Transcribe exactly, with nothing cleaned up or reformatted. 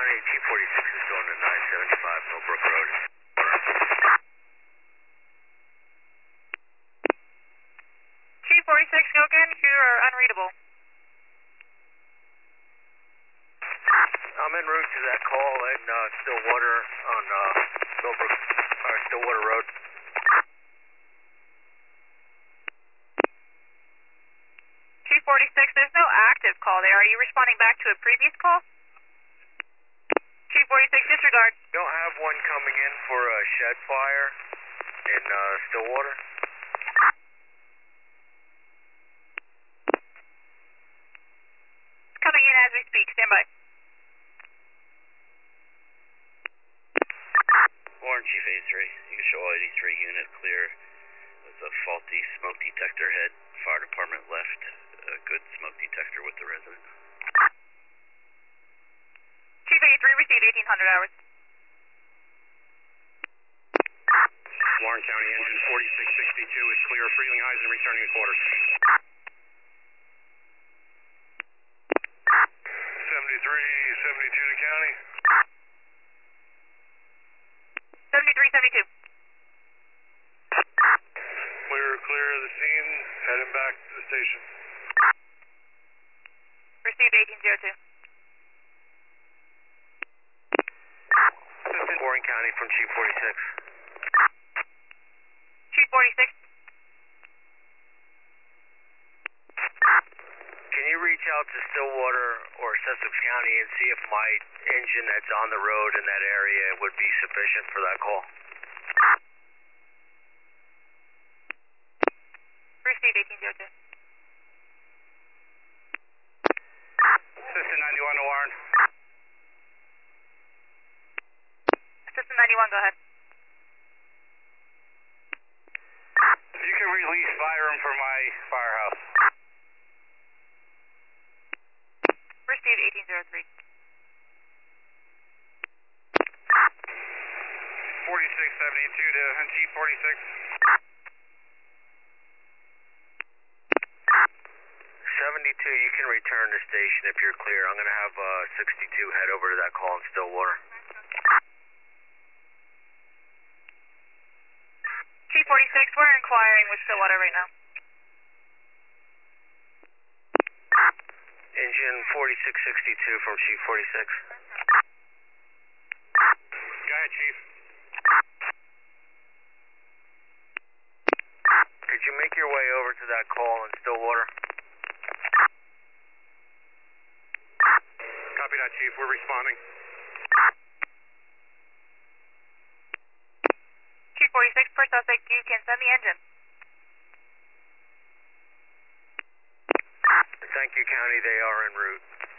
County, Chief forty-six is going to nine seventy-five Millbrook Road. Chief forty-six, go again. You are unreadable. I'm en route to that call in uh, Stillwater on uh, Millbrook, or Stillwater Road. Chief forty-six, there's no active call there. Are you responding back to a previous call? Chief forty-six, disregard. You don't have one coming in for a shed fire in uh, Stillwater? It's coming in as we speak. Stand by. Warren, Chief eighty-three. You can show eighty-three unit clear. There's a faulty smoke detector head. Fire department left a good smoke detector with the resident. Chief eighty-three, received eighteen hundred hours. Warren County engine forty-six sixty-two is clear. Freeling highs and returning to quarters. seventy-three seventy-two to county. seventy-three seventy-two. We're clear of the scene. Heading back to the station. Received eighteen oh two. This is Warren County from Chief forty-six. Chief forty-six. Can you reach out to Stillwater or Sussex County and see if my engine that's on the road in that area would be sufficient for that call? Received eighteen oh two. System ninety-one to Warren. System ninety-one, go ahead. If you can release firing for my firehouse. Received eighteen oh three. forty-six seventy-two to Chief forty-six. seventy-two, you can return to station if you're clear. I'm going to have uh, sixty-two head over to that call in Stillwater. Chief forty-six, we're inquiring with Stillwater right now. Engine forty-six sixty-two from Chief forty-six. Go ahead, Chief. Could you make your way over to that call in Stillwater? Copy that, Chief. We're responding. Chief forty-six, per suspect, you can send the engine. Thank you, County. They are en route.